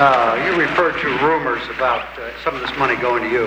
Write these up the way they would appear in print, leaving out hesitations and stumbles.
You referred to rumors about some of this money going to you.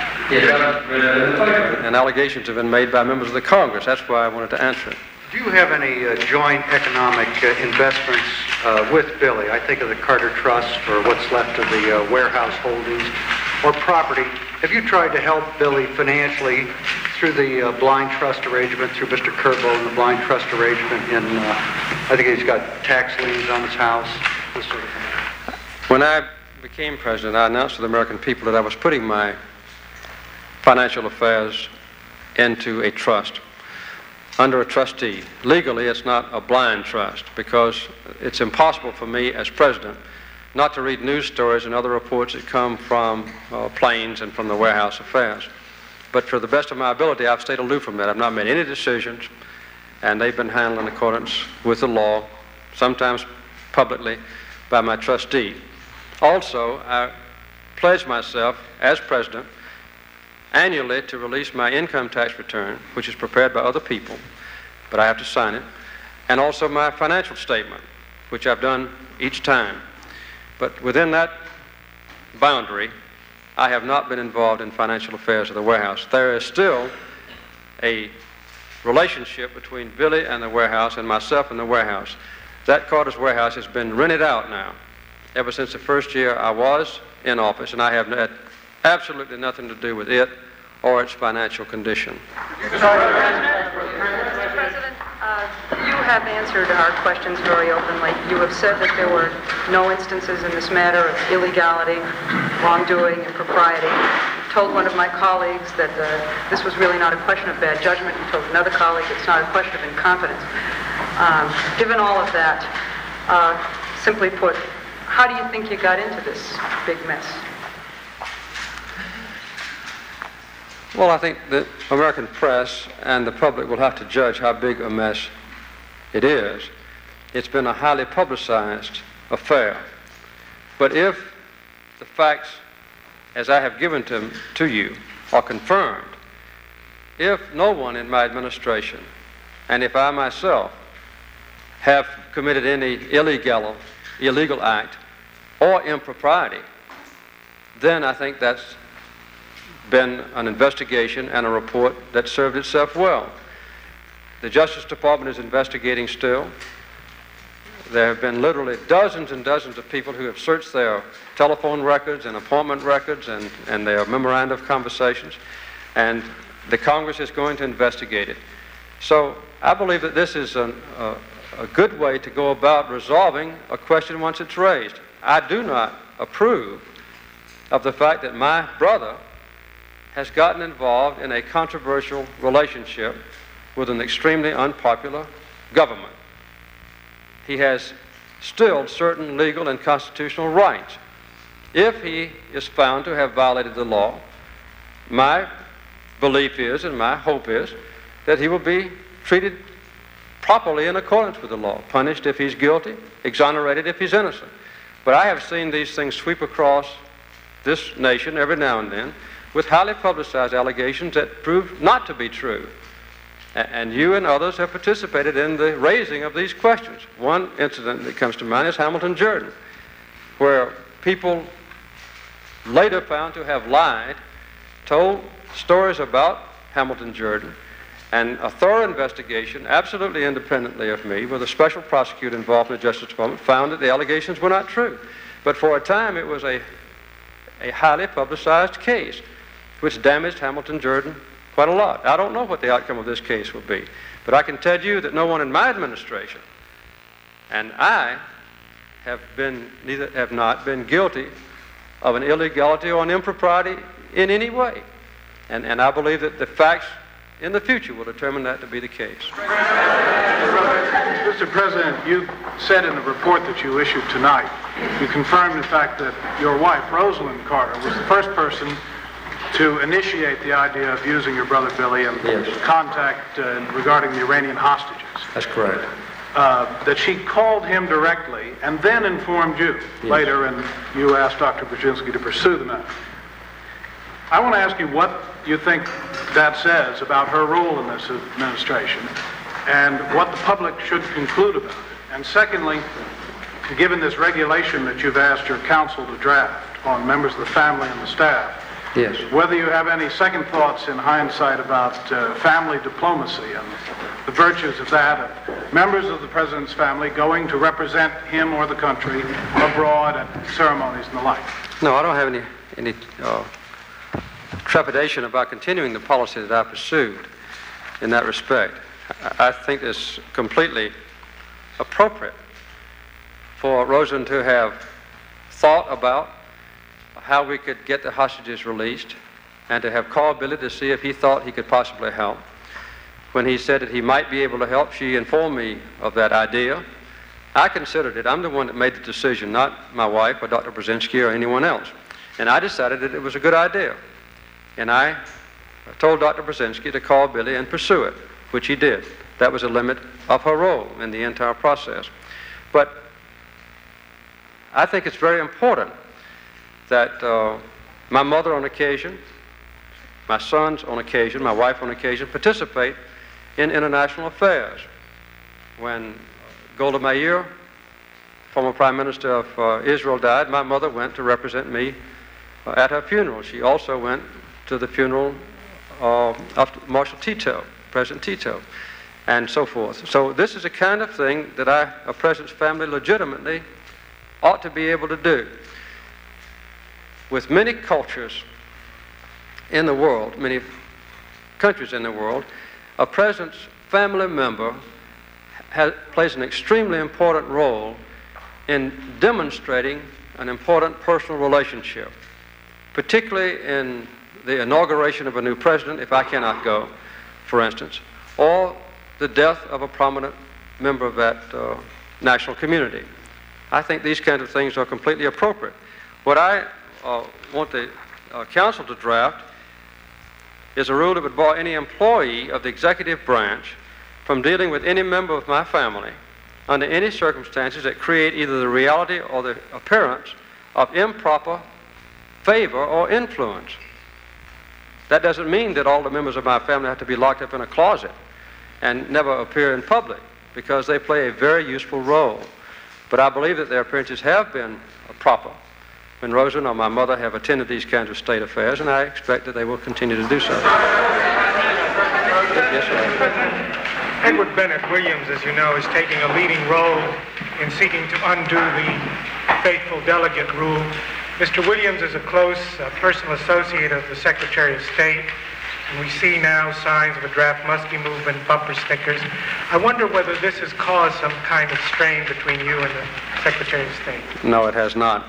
And allegations have been made by members of the Congress. That's why I wanted to answer it. Do you have any joint economic investments with Billy? I think of the Carter Trust or what's left of the warehouse holdings or property. Have you tried to help Billy financially through the blind trust arrangement, through Mr. Curbo and the blind trust arrangement I think he's got tax liens on his house, this sort of thing? When I became president, I announced to the American people that I was putting my financial affairs into a trust, under a trustee. Legally, it's not a blind trust because it's impossible for me as president not to read news stories and other reports that come from planes and from the warehouse affairs. But for the best of my ability, I've stayed aloof from that. I've not made any decisions, and they've been handled in accordance with the law, sometimes publicly by my trustee. Also, I pledge myself as president annually to release my income tax return, which is prepared by other people, but I have to sign it, and also my financial statement, which I've done each time. But within that boundary, I have not been involved in financial affairs of the warehouse. There is still a relationship between Billy and the warehouse and myself and the warehouse. That Carter's warehouse has been rented out now ever since the first year I was in office, and I have had absolutely nothing to do with it or its financial condition. Mr. President, you have answered our questions very openly. You have said that there were no instances in this matter of illegality, wrongdoing, impropriety. You told one of my colleagues that this was really not a question of bad judgment. You told another colleague it's not a question of incompetence. Given all of that, simply put, how do you think you got into this big mess? Well, I think the American press and the public will have to judge how big a mess it is. It's been a highly publicized affair. But if the facts, as I have given to you, are confirmed, if no one in my administration, and if I myself have committed any illegal act or impropriety, then I think that's been an investigation and a report that served itself well. The Justice Department is investigating still. There have been literally dozens and dozens of people who have searched their telephone records and appointment records and their memoranda of conversations, and the Congress is going to investigate it. So I believe that this is a good way to go about resolving a question once it's raised. I do not approve of the fact that my brother has gotten involved in a controversial relationship with an extremely unpopular government. He has still certain legal and constitutional rights. If he is found to have violated the law, my belief is and my hope is that he will be treated properly in accordance with the law, punished if he's guilty, exonerated if he's innocent. But I have seen these things sweep across this nation every now and then with highly publicized allegations that prove not to be true. And you and others have participated in the raising of these questions. One incident that comes to mind is Hamilton Jordan, where people later found to have lied, told stories about Hamilton Jordan, and a thorough investigation, absolutely independently of me, with a special prosecutor involved in the Justice Department, found that the allegations were not true. But for a time, it was a highly publicized case, which damaged Hamilton Jordan quite a lot. I don't know what the outcome of this case will be, but I can tell you that no one in my administration and I have not been guilty of an illegality or an impropriety in any way. And I believe that the facts in the future will determine that to be the case. Mr. President, you said in the report that you issued tonight, you confirmed the fact that your wife, Rosalind Carter, was the first person to initiate the idea of using your brother Billy and contact regarding the Iranian hostages. That's correct. That she called him directly and then informed you later, and you asked Dr. Brzezinski to pursue the matter. I want to ask you what you think that says about her role in this administration and what the public should conclude about it. And secondly, given this regulation that you've asked your counsel to draft on members of the family and the staff, Yes. whether you have any second thoughts in hindsight about family diplomacy and the virtues of that, of members of the President's family going to represent him or the country abroad at ceremonies and the like. No, I don't have any trepidation about continuing the policy that I pursued in that respect. I think it's completely appropriate for Rosalynn to have thought about how we could get the hostages released and to have called Billy to see if he thought he could possibly help. When he said that he might be able to help, she informed me of that idea. I considered it. I'm the one that made the decision, not my wife or Dr. Brzezinski or anyone else. And I decided that it was a good idea. And I told Dr. Brzezinski to call Billy and pursue it, which he did. That was the limit of her role in the entire process. But I think it's very important that my mother on occasion, my sons on occasion, my wife on occasion, participate in international affairs. When Golda Meir, former Prime Minister of Israel, died, my mother went to represent me at her funeral. She also went to the funeral of Marshal Tito, President Tito, and so forth. So this is the kind of thing that a President's family legitimately ought to be able to do. With many cultures in the world, many countries in the world, a President's family member plays an extremely important role in demonstrating an important personal relationship, particularly in the inauguration of a new president, if I cannot go, for instance, or the death of a prominent member of that national community. I think these kinds of things are completely appropriate. What I want the council to draft is a rule that would bar any employee of the executive branch from dealing with any member of my family under any circumstances that create either the reality or the appearance of improper favor or influence. That doesn't mean that all the members of my family have to be locked up in a closet and never appear in public, because they play a very useful role. But I believe that their appearances have been proper when Rosalynn or my mother have attended these kinds of state affairs, and I expect that they will continue to do so. Yes, sir. Edward Bennett Williams, as you know, is taking a leading role in seeking to undo the faithful delegate rule. Mr. Williams is a close personal associate of the Secretary of State, and we see now signs of a draft Muskie movement, bumper stickers. I wonder whether this has caused some kind of strain between you and the Secretary of State. No, it has not.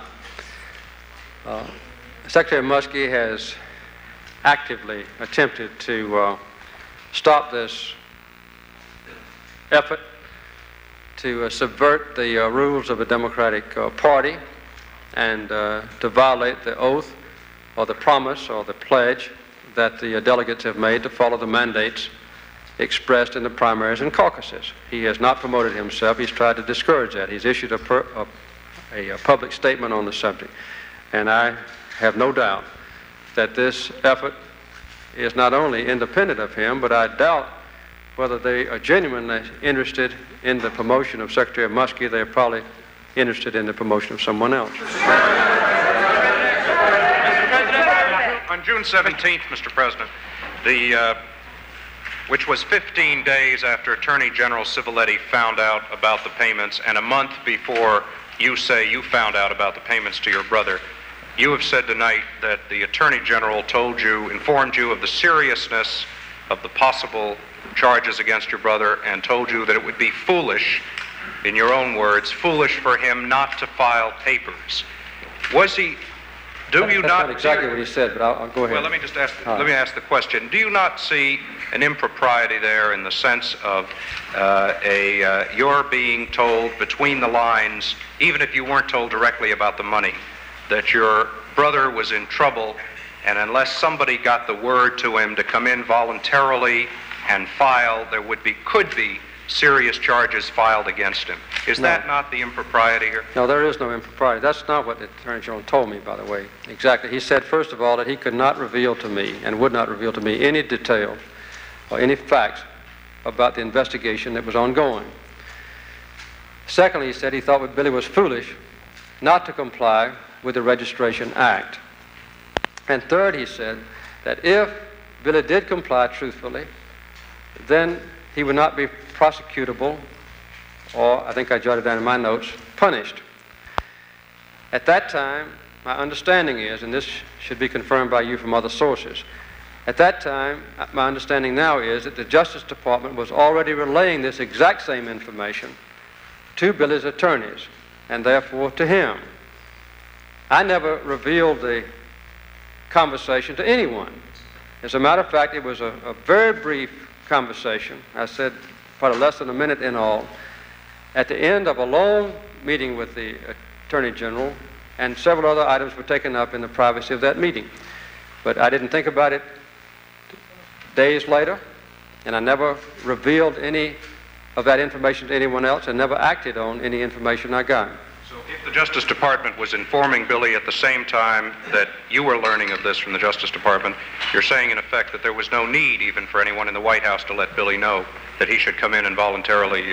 Secretary Muskie has actively attempted to stop this effort to subvert the rules of a Democratic Party and to violate the oath or the promise or the pledge that the delegates have made to follow the mandates expressed in the primaries and caucuses. He has not promoted himself. He's tried to discourage that. He's issued a public statement on the subject. And I have no doubt that this effort is not only independent of him, but I doubt whether they are genuinely interested in the promotion of Secretary Muskie. They're probably interested in the promotion of someone else. On June 17th, Mr. President, which was 15 days after Attorney General Civiletti found out about the payments and a month before you say you found out about the payments to your brother, you have said tonight that the Attorney General informed you of the seriousness of the possible charges against your brother and told you that it would be foolish, in your own words, foolish for him not to file papers. Was he... That's not exactly what he said, but I'll go ahead. Well, let me ask the question. Do you not see an impropriety there in the sense of your being told between the lines, even if you weren't told directly about the money, that your brother was in trouble, and unless somebody got the word to him to come in voluntarily and file, there could be serious charges filed against him? Is that not the impropriety here? No, there is no impropriety. That's not what the Attorney General told me, by the way. Exactly. He said, first of all, that he could not reveal to me and would not reveal to me any details or any facts about the investigation that was ongoing. Secondly, he said he thought that Billy was foolish not to comply with the Registration Act. And third, he said that if Billy did comply truthfully, then he would not be prosecutable, or I think I jotted down in my notes, punished. At that time, my understanding is, and this should be confirmed by you from other sources, at that time, my understanding now is that the Justice Department was already relaying this exact same information to Billy's attorneys, and therefore to him. I never revealed the conversation to anyone. As a matter of fact, it was a very brief conversation. I said probably less than a minute in all. At the end of a long meeting with the Attorney General, and several other items were taken up in the privacy of that meeting. But I didn't think about it days later, and I never revealed any of that information to anyone else, and never acted on any information I got. So if the Justice Department was informing Billy at the same time that you were learning of this from the Justice Department, you're saying in effect that there was no need even for anyone in the White House to let Billy know that he should come in and voluntarily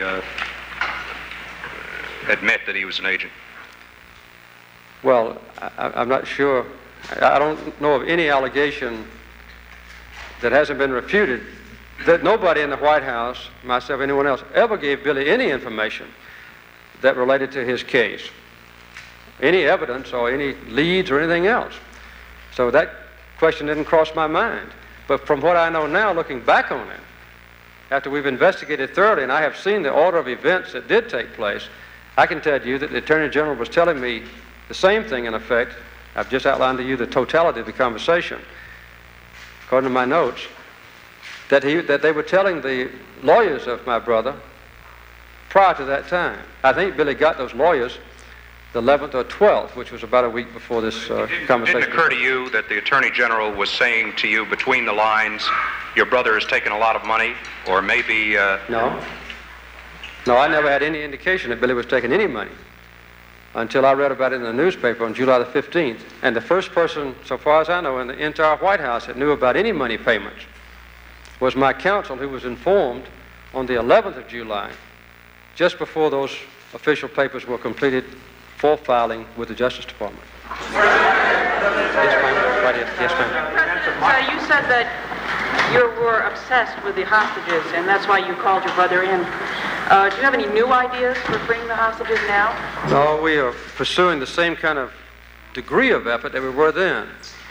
admit that he was an agent? Well, I'm not sure. I don't know of any allegation that hasn't been refuted that nobody in the White House, myself, anyone else, ever gave Billy any information that related to his case, any evidence or any leads or anything else. So that question didn't cross my mind. But from what I know now, looking back on it, after we've investigated thoroughly and I have seen the order of events that did take place, I can tell you that the Attorney General was telling me the same thing in effect. I've just outlined to you the totality of the conversation, according to my notes, that they were telling the lawyers of my brother prior to that time. I think Billy got those lawyers the 11th or 12th, which was about a week before this conversation. It didn't occur to you that the Attorney General was saying to you between the lines, your brother has taken a lot of money, or maybe... No, I never had any indication that Billy was taking any money until I read about it in the newspaper on July the 15th. And the first person, so far as I know, in the entire White House that knew about any money payments was my counsel, who was informed on the 11th of July, just before those official papers were completed for filing with the Justice Department. Yes, ma'am. Right here. Yes, ma'am. You said that you were obsessed with the hostages, and that's why you called your brother in. Do you have any new ideas for freeing the hostages now? No, we are pursuing the same kind of degree of effort that we were then.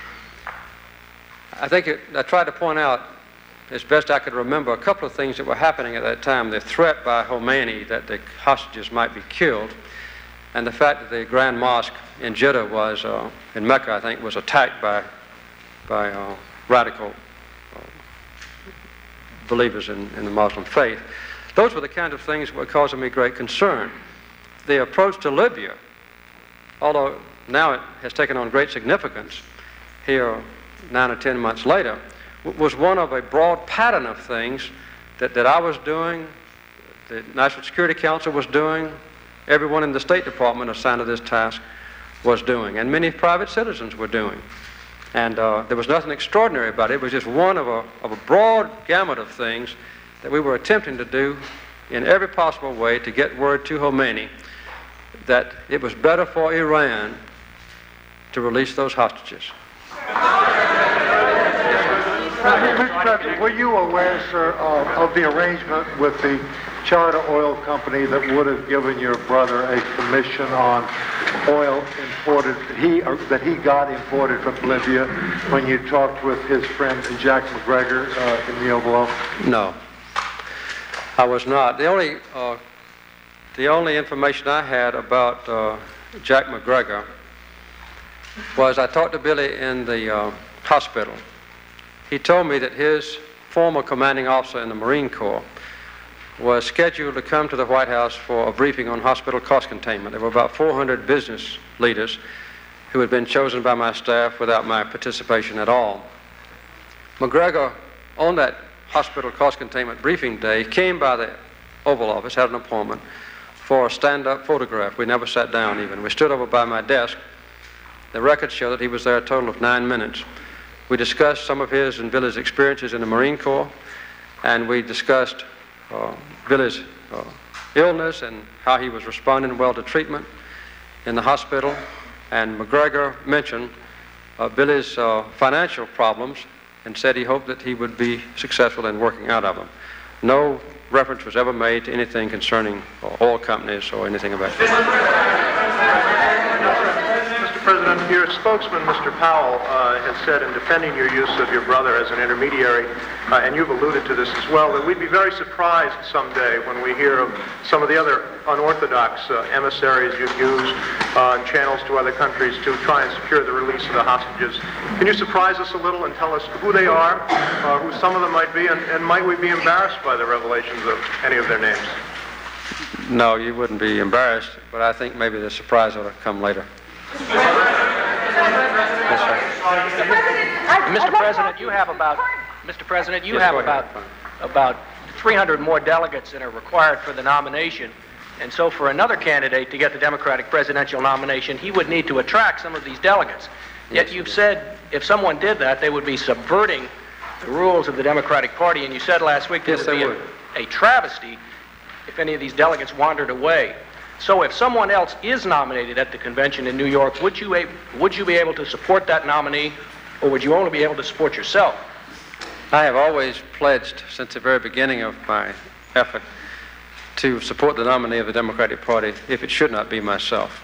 I tried to point out, as best I could remember, a couple of things that were happening at that time. The threat by Khomeini that the hostages might be killed, and the fact that the Grand Mosque in Jeddah was, in Mecca, I think, was attacked by radical believers in the Muslim faith. Those were the kind of things that were causing me great concern. The approach to Libya, although now it has taken on great significance here 9 or 10 months later, was one of a broad pattern of things that I was doing, the National Security Council was doing, everyone in the State Department assigned to this task was doing, and many private citizens were doing. And there was nothing extraordinary about it. It was just one of a broad gamut of things that we were attempting to do in every possible way to get word to Khomeini that it was better for Iran to release those hostages. Mr. President, were you aware, sir, of the arrangement with the Charter Oil Company that would have given your brother a commission on oil imported that he got imported from Libya when you talked with his friend Jack McGregor in the Oval Office? No, I was not. The only information I had about Jack McGregor was I talked to Billy in the hospital. He told me that his former commanding officer in the Marine Corps was scheduled to come to the White House for a briefing on hospital cost containment. There were about 400 business leaders who had been chosen by my staff without my participation at all. McGregor, on that hospital cost containment briefing day, came by the Oval Office, had an appointment for a stand-up photograph. We never sat down even. We stood over by my desk. The records show that he was there a total of 9 minutes. We discussed some of his and Billy's experiences in the Marine Corps, and we discussed Billy's illness and how he was responding well to treatment in the hospital. And McGregor mentioned Billy's financial problems and said he hoped that he would be successful in working out of them. No reference was ever made to anything concerning oil companies or anything about that. Mr. President, your spokesman, Mr. Powell, has said in defending your use of your brother as an intermediary, and you've alluded to this as well, that we'd be very surprised someday when we hear of some of the other unorthodox emissaries you've used and channels to other countries to try and secure the release of the hostages. Can you surprise us a little and tell us who they are, who some of them might be, and might we be embarrassed by the revelations of any of their names? No, you wouldn't be embarrassed, but I think maybe the surprise ought to come later. Mr. President, you have about 300 more delegates that are required for the nomination. And so for another candidate to get the Democratic presidential nomination, he would need to attract some of these delegates. Yet you've said if someone did that, they would be subverting the rules of the Democratic Party. And you said last week that it would be a travesty if any of these delegates wandered away. So if someone else is nominated at the convention in New York, would you be able to support that nominee, or would you only be able to support yourself? I have always pledged since the very beginning of my effort to support the nominee of the Democratic Party if it should not be myself.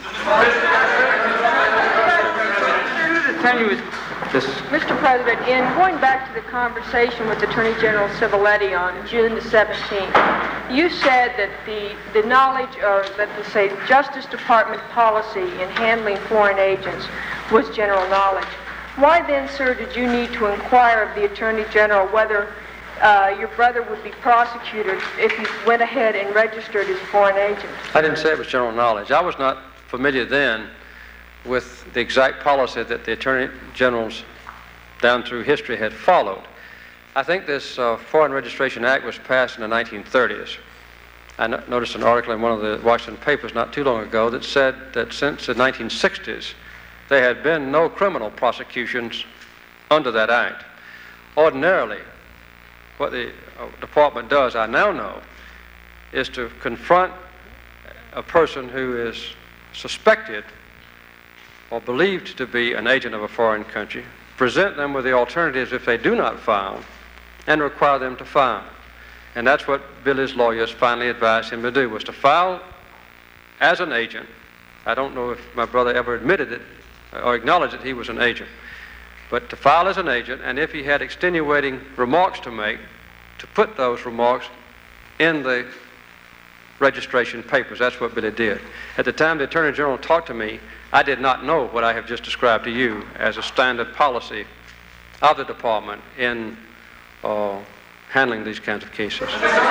Mr. President, in going back to the conversation with Attorney General Civiletti on June the 17th, you said that the knowledge, or that the, say, Justice Department policy in handling foreign agents was general knowledge. Why then, sir, did you need to inquire of the Attorney General whether your brother would be prosecuted if he went ahead and registered as a foreign agent? I didn't say it was general knowledge. I was not familiar then with the exact policy that the Attorney Generals down through history had followed. I think this Foreign Registration Act was passed in the 1930s. I noticed an article in one of the Washington papers not too long ago that said that since the 1960s, there had been no criminal prosecutions under that act. Ordinarily, what the department does, I now know, is to confront a person who is suspected or believed to be an agent of a foreign country, present them with the alternatives if they do not file, and require them to file. And that's what Billy's lawyers finally advised him to do, was to file as an agent. I don't know if my brother ever admitted it or acknowledged that he was an agent, but to file as an agent, and if he had extenuating remarks to make, to put those remarks in the registration papers. That's what Billy did. At the time the Attorney General talked to me, I did not know what I have just described to you as a standard policy of the department in handling these kinds of cases.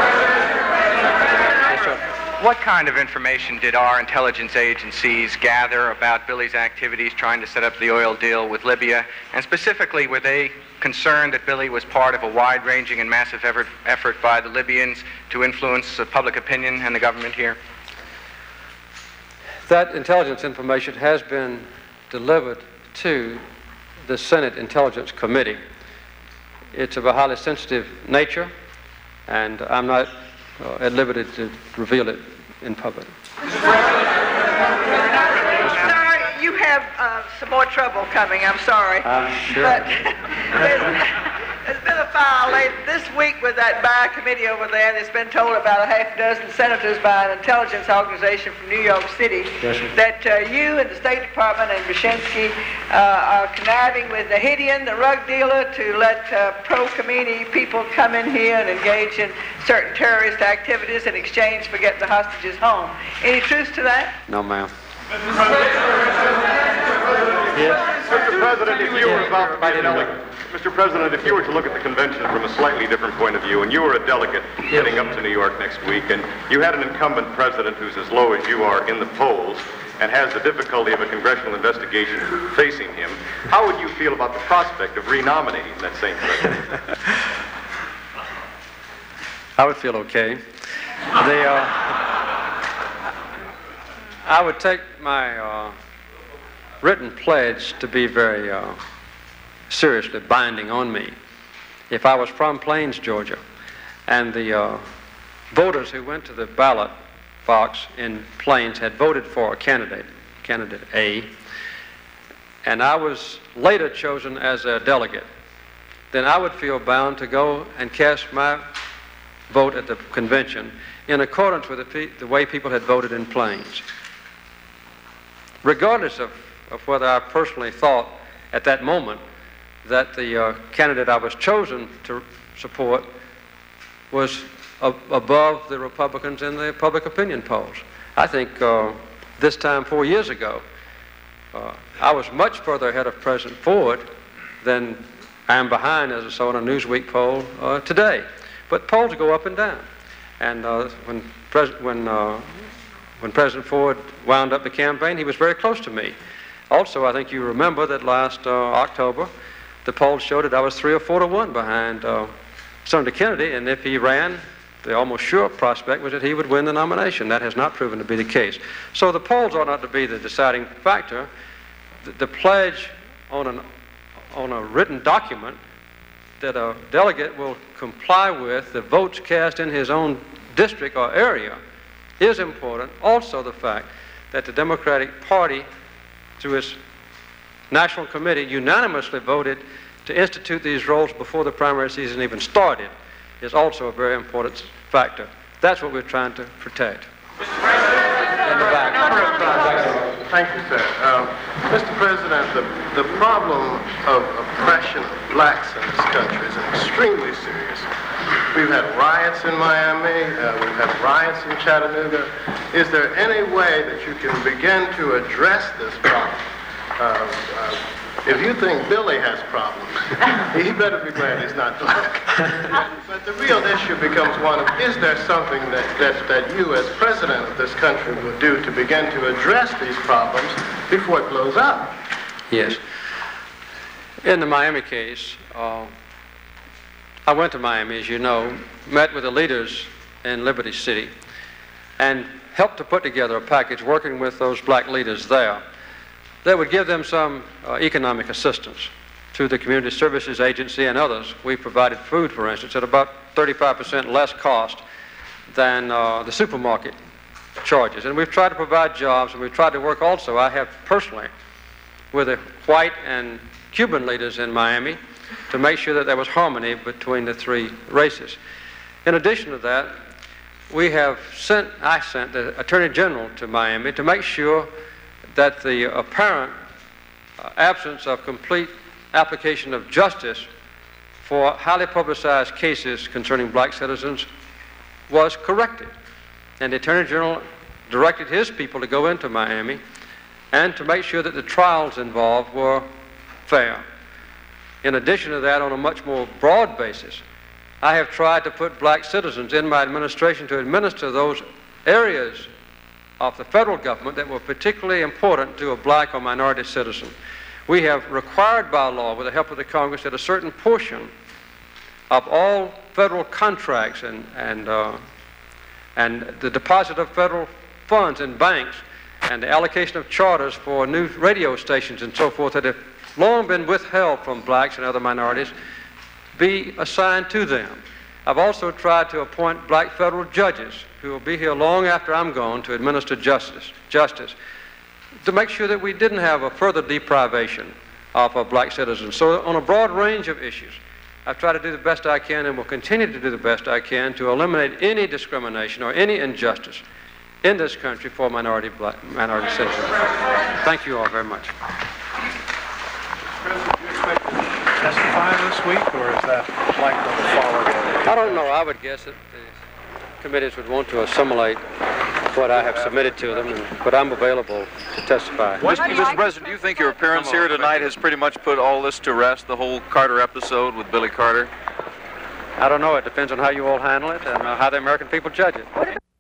What kind of information did our intelligence agencies gather about Billy's activities trying to set up the oil deal with Libya? And specifically, were they concerned that Billy was part of a wide-ranging and massive effort by the Libyans to influence public opinion and the government here? That intelligence information has been delivered to the Senate Intelligence Committee. It's of a highly sensitive nature, and I'm not at liberty to reveal it in public. Sorry, you have some more trouble coming, I'm sorry. Sure. But there's been a file laid this week with that by committee over there that's been told about a half dozen senators by an intelligence organization from New York City that you and the State Department and Brzezinski are conniving with the Hidian, the rug dealer, to let pro-Khomeini people come in here and engage in certain terrorist activities in exchange for getting the hostages home. Any truth to that? No, ma'am. Mr. President, if you were about to be a delegate, Mr. President, if you were to look at the convention from a slightly different point of view, and you were a delegate heading up to New York next week, and you had an incumbent president who's as low as you are in the polls and has the difficulty of a congressional investigation facing him, how would you feel about the prospect of renominating that same president? I would feel okay. I would take my written pledge to be very seriously binding on me. If I was from Plains, Georgia, and the voters who went to the ballot box in Plains had voted for a candidate A, and I was later chosen as a delegate, then I would feel bound to go and cast my vote at the convention in accordance with the way people had voted in Plains. Regardless of whether I personally thought at that moment that the candidate I was chosen to support was above the Republicans in the public opinion polls. I think this time 4 years ago, I was much further ahead of President Ford than I am behind, as I saw in a Newsweek poll today. But polls go up and down. And when President Ford wound up the campaign, he was very close to me. Also, I think you remember that last October, the polls showed that I was 3 or 4 to 1 behind Senator Kennedy, and if he ran, the almost sure prospect was that he would win the nomination. That has not proven to be the case. So the polls ought not to be the deciding factor. The pledge on a written document that a delegate will comply with the votes cast in his own district or area is important. Also the fact that the Democratic Party, through its National Committee, unanimously voted to institute these rolls before the primary season even started is also a very important factor. That's what we're trying to protect. In the back. Thank you, sir. Mr. President, the problem of oppression of blacks in this country is extremely serious. We've had riots in Miami. We've had riots in Chattanooga. Is there any way that you can begin to address this problem? If you think Billy has problems, he better be glad he's not black. But the real issue becomes one of, is there something that you as president of this country would do to begin to address these problems before it blows up? Yes. In the Miami case, I went to Miami, as you know, met with the leaders in Liberty City, and helped to put together a package working with those black leaders there that would give them some economic assistance through the Community Services Agency and others. We provided food, for instance, at about 35% less cost than the supermarket charges. And we've tried to provide jobs, and we've tried to work also, I have personally, with the white and Cuban leaders in Miami to make sure that there was harmony between the three races. In addition to that, I sent the Attorney General to Miami to make sure that the apparent absence of complete application of justice for highly publicized cases concerning black citizens was corrected. And the Attorney General directed his people to go into Miami and to make sure that the trials involved were fair. In addition to that, on a much more broad basis, I have tried to put black citizens in my administration to administer those areas of the federal government that were particularly important to a black or minority citizen. We have required by law, with the help of the Congress, that a certain portion of all federal contracts and the deposit of federal funds in banks and the allocation of charters for new radio stations and so forth that have long been withheld from blacks and other minorities be assigned to them. I've also tried to appoint black federal judges who will be here long after I'm gone to administer justice, to make sure that we didn't have a further deprivation of black citizens. So on a broad range of issues, I've tried to do the best I can and will continue to do the best I can to eliminate any discrimination or any injustice in this country for minority citizens. Thank you all very much. Testify this week, or is that likely to follow? I don't know. I would guess that the committees would want to assimilate what I have submitted to them, but I'm available to testify. Mr. President, do you think your appearance here tonight has pretty much put all this to rest, the whole Carter episode with Billy Carter? I don't know. It depends on how you all handle it and how the American people judge it.